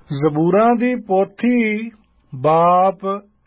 ਜ਼ਬੂਰਾਂ ਦੀ ਪੋਥੀ ਬਾਪ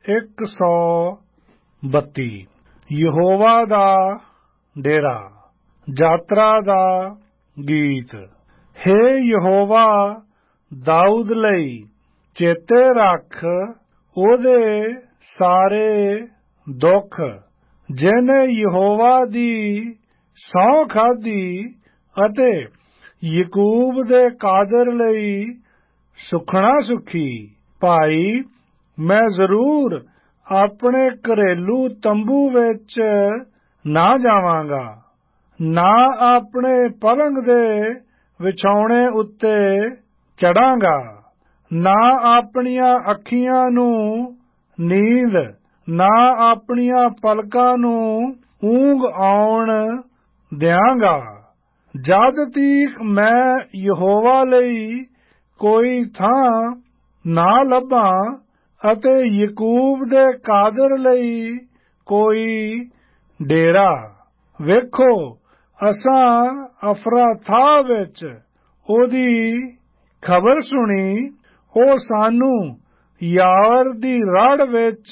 132। ਯਹੋਵਾ ਦਾ ਡੇਰਾ। ਯਾਤਰਾ ਦਾ ਗੀਤ। ਹੇ ਯਹੋਵਾ, ਦਾਊਦ ਲਈ ਚੇਤੇ ਰੱਖ ਉਹਦੇ ਸਾਰੇ ਦੁੱਖ। ਜਿਹਨੇ ਯਹੋਵਾ ਦੀ ਸਹੁੰ ਖਾਧੀ ਅਤੇ ਯਕੂਬ ਦੇ ਕਾਦਰ ਲਈ ਸੁਖਣਾ ਸੁਖੀ। ਭਾਈ, ਮੈਂ ਜ਼ਰੂਰ ਆਪਣੇ ਘਰੇਲੂ ਤੰਬੂ ਵਿੱਚ ਨਾ ਜਾਵਾਂਗਾ, ਨਾ ਆਪਣੇ ਪਲੰਗ ਦੇ ਵਿਛਾਉਣੇ ਉੱਤੇ ਚੜਾਂਗਾ, ਨਾ ਆਪਣੀਆਂ ਅੱਖੀਆਂ ਨੂੰ ਨੀਂਦ, ਨਾ ਆਪਣੀਆਂ ਪਲਕਾਂ ਨੂੰ ਊਂਘ ਆਉਣ ਦਿਆਂਗਾ, ਜਦ ਤੀਕ ਮੈਂ ਯਹੋਵਾ ਲਈ ਕੋਈ ਥਾਂ ਨਾ ਲੱਭਾਂ ਅਤੇ ਯਕੂਬ ਦੇ ਕਾਦਰ ਲਈ ਕੋਈ ਡੇਰਾ। ਵੇਖੋ, ਅਸਾਂ ਅਫਰਾਥਾਹ ਵਿੱਚ ਉਹਦੀ ਖਬਰ ਸੁਣੀ। ਉਹ ਸਾਨੂੰ ਯਾਰ ਦੀ ਰੜ ਵਿੱਚ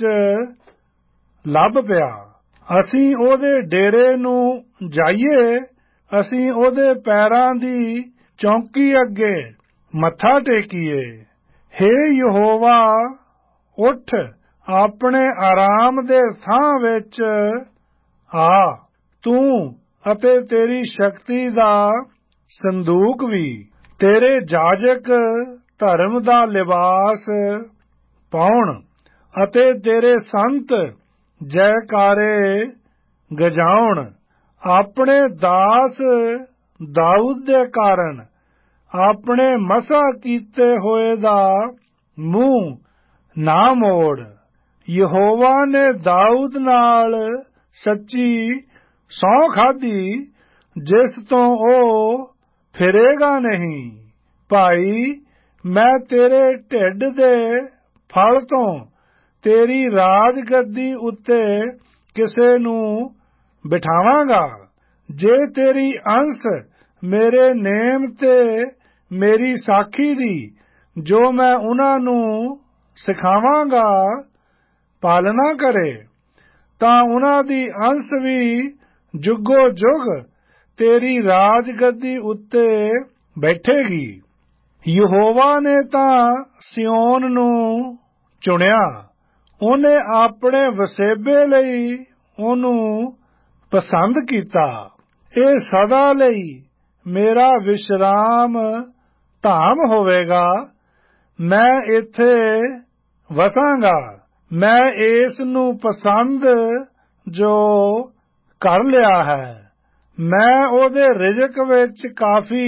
ਲੱਭ ਪਿਆ। ਅਸੀਂ ਉਹਦੇ ਡੇਰੇ ਨੂੰ ਜਾਈਏ, ਅਸੀਂ ਉਹਦੇ ਪੈਰਾਂ ਦੀ ਚੌਂਕੀ ਅੱਗੇ ਮੱਥਾ ਟੇਕੀਏ। ਹੇ ਯਹੋਵਾ, ਉੱਠ, ਆਪਣੇ ਆਰਾਮ ਦੇ ਥਾਂ ਵਿੱਚ ਆ। ਤੂੰ ਅਤੇ ਤੇਰੀ ਸ਼ਕਤੀ ਦਾ ਸੰਦੂਕ ਵੀ। ਤੇਰੇ ਜਾਜਕ ਧਰਮ ਦਾ ਲਿਬਾਸ ਪਾਉਣ ਅਤੇ ਤੇਰੇ ਸੰਤ ਜੈਕਾਰੇ ਗਜਾਉਣ। ਆਪਣੇ ਦਾਸ ਦਾਊਦ ਦੇ ਕਾਰਨ ਆਪਣੇ ਮਸਾ ਕੀਤੇ ਹੋਏ ਦਾ ਮੂੰਹ ਨਾ ਮੋੜ। ਯਹੋਵਾ ਨੇ ਦਾਊਦ ਨਾਲ ਸੱਚੀ ਸਹੁੰ ਖਾਧੀ, ਜਿਸ ਤੋਂ ਉਹ ਫਿਰੇਗਾ ਨਹੀਂ। ਭਾਈ, ਮੈਂ ਤੇਰੇ ਢਿੱਡ ਦੇ ਫਲ ਤੋਂ ਤੇਰੀ ਰਾਜਗੱਦੀ ਉੱਤੇ ਕਿਸੇ ਨੂੰ ਬਿਠਾਵਾਂਗਾ। ਜੇ ਤੇਰੀ ਅੰਸ ਮੇਰੇ ਨੇਮ ਤੇ ਮੇਰੀ ਸਾਖੀ ਦੀ, ਜੋ ਮੈਂ ਉਹਨਾਂ ਨੂੰ ਸਿਖਾਵਾਂਗਾ, ਪਾਲਣਾ ਕਰੇ, ਤਾਂ ਉਹਨਾਂ ਦੀ ਅੰਸ ਵੀ ਜੁਗੋ ਜੁਗ ਤੇਰੀ ਰਾਜਗੱਦੀ ਉੱਤੇ ਬੈਠੇਗੀ। ਯਹੋਵਾ ਨੇ ਤਾਂ ਸਿਯੋਨ ਨੂੰ ਚੁਣਿਆ, ਉਹਨੇ ਆਪਣੇ ਵਸੇਬੇ ਲਈ ਉਹਨੂੰ ਪਸੰਦ ਕੀਤਾ। ਇਹ ਸਦਾ ਲਈ ਮੇਰਾ ਵਿਸ਼ਰਾਮ ਧਾਮ ਹੋਵੇਗਾ। ਮੈਂ ਇੱਥੇ ਵਸਾਂਗਾ। ਮੈਂ ਇਸ ਨੂੰ ਪਸੰਦ ਜੋ ਕਰ ਲਿਆ ਹੈ। ਮੈਂ ਉਹਦੇ ਰਿਜ਼ਕ ਵਿੱਚ ਕਾਫੀ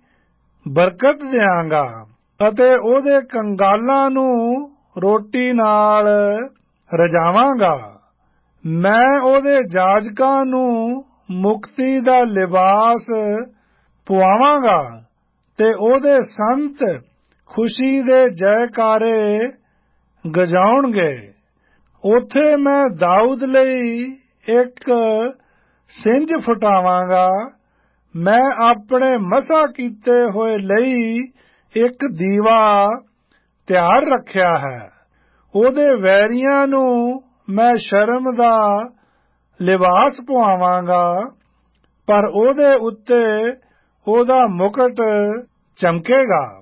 ਬਰਕਤ ਦਿਆਂਗਾ ਅਤੇ ਉਹਦੇ ਕੰਗਾਲਾਂ ਨੂੰ ਰੋਟੀ ਨਾਲ ਰਜਾਵਾਂਗਾ। ਮੈਂ ਉਹਦੇ ਜਾਜਕਾਂ ਨੂੰ ਮੁਕਤੀ ਦਾ ਲਿਬਾਸ ਪੁਆਵਾਂਗਾ ਤੇ ਉਹਦੇ ਸੰਤ ਖੁਸ਼ੀ ਦੇ ਜੈਕਾਰੇ ਗਜਾਉਣਗੇ। ਉੱਥੇ ਮੈਂ ਦਾਊਦ ਲਈ ਇੱਕ ਸਿੰਜ ਫੁਟਾਵਾਂਗਾ। ਮੈਂ ਆਪਣੇ ਮਸਾ ਕੀਤੇ ਹੋਏ ਲਈ ਇੱਕ ਦੀਵਾ ਤਿਆਰ ਰੱਖਿਆ ਹੈ। ਉਹਦੇ ਵੈਰੀਆਂ ਨੂੰ ਮੈਂ ਸ਼ਰਮ ਦਾ ਲਿਬਾਸ ਪੁਆਵਾਂਗਾ, ਪਰ ਉਹਦੇ ਉੱਤੇ ਉਹਦਾ ਮੁਕਟ ਚਮਕੇਗਾ।